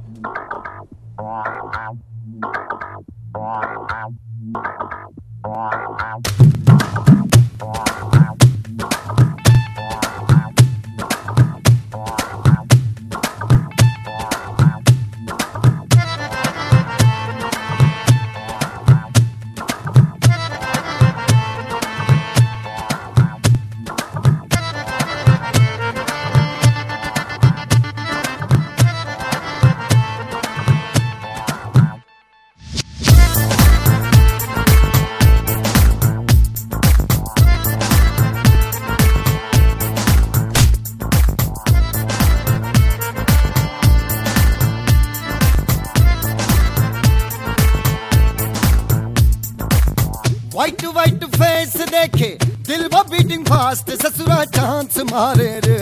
White white face देखे दिल वो बीटिंग फास्ट ससुरा चांस मारे रे।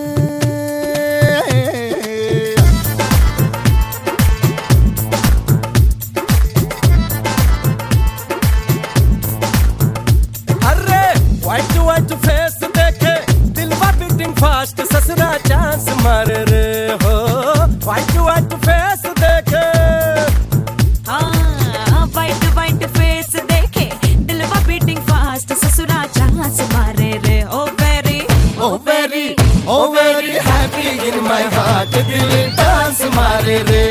अरे वाइट वाइट फेस देखे दिल वो बीटिंग फास्ट ससुरा चांस मारे रे हो। वाइट वाइट फेस देखे वाइट वाइट फेस देखे दिल वो बीटिंग फास्ट ससुरा चांस मारे रे। Oh very happy in my heart दिल डांस मारे रे।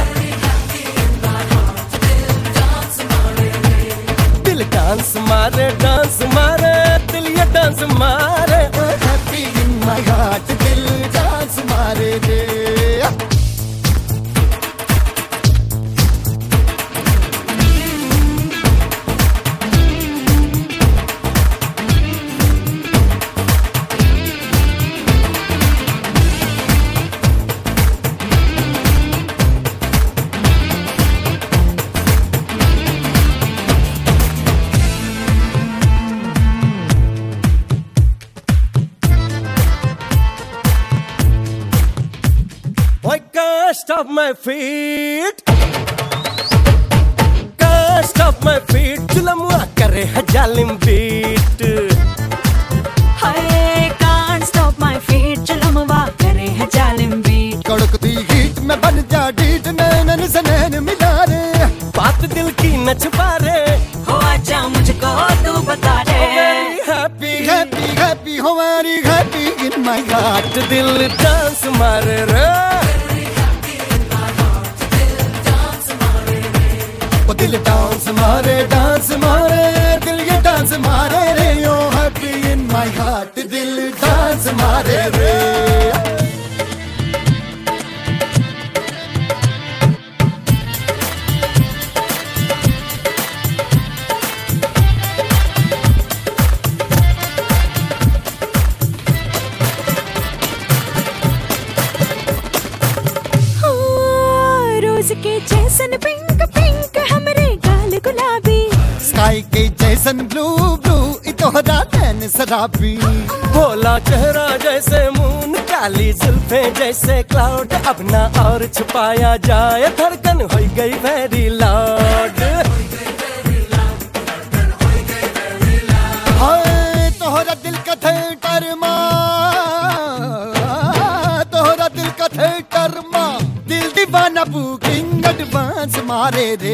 दिल डांस मारे दिल ये डांस मारे। हैप्पी इन माय हार्ट दिल डांस मारे रे। I can't stop my feet, can't stop my feet. जुलमुआ करे है जालिम बीट। हाय can't stop my feet जुलमुआ करे है जालिम बीट। कड़कती हीट में बन जा डीट नैन से नैन मिला रे। बात दिल की न छुपा रे। हो आजा मुझको तू बता रे। हैप्पी हो very happy in my heart दिल डांस मारे रे। दिल डांस मारे दिल ये डांस मारे रे। Oh happy in my heart दिल डांस मारे रे। रोज के जैसन पिंक पिंक हमरे गाल गुलाबी। स्काई के जैसन ब्लू ब्लू इतोहरा नैन शराबी। भोला चेहरा जैसे मून काली जुल्फे जैसे क्लाउड। अब ना और छुपाया जाए धड़कन हो गई वेरी लाउड। हाय तोहरा दिल का थिएटर माँ दिल दीवाना बुकिंग एडवांस मारे रे।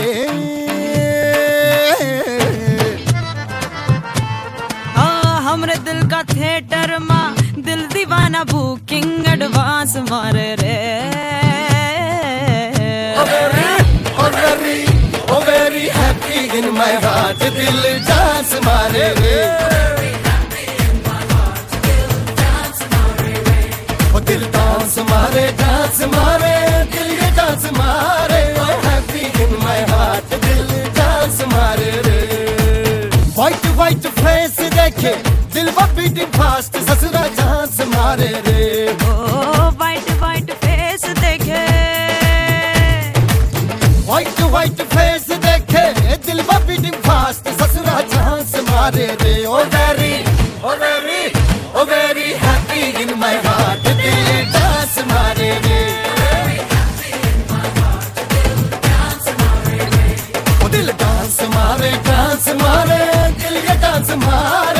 हमरे दिल का थिएटर माँ दिल दीवाना बुकिंग एडवांस मारे रे। Oh very happy in my heart दिल डांस मारे रे। ओ दिल डांस मारे दिल ये डांस मारे। Oh happy in my heart दिल डांस मारे रे। वाइट वाइट फेस देखे दिल वो बीटिंग फास्ट ससुरा चांस मारे रे। ओ वाइट वाइट फेस देखे वाइट फेस देखे दिल वो बीटिंग फास्ट ससुरा चांस मारे रे। Oh very happy in my heart दिल डांस मारे रे। ओ दिल डांस मारे दिल ये डांस मारे।